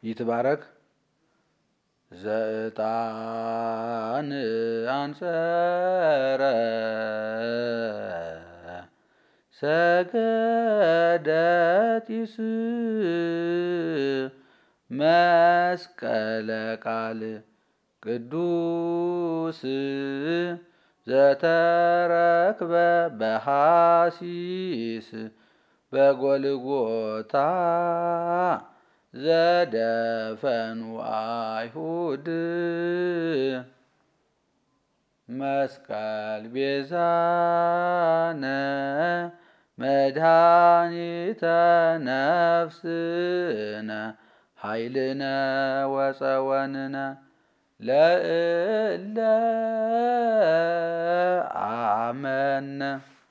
ይትባረክ ዘዕጣን አንጸረ ሰገደቲስ መስቀለ ቃል ቅዱስ ዘተረክበ በሐሲስ በጎልጎታ ዘደፈኑ አይሁድ መስቀል ቤዛነ መድኃኒተ ነፍስነ ኃይልነ ወፀወንነ ለእለ አመነ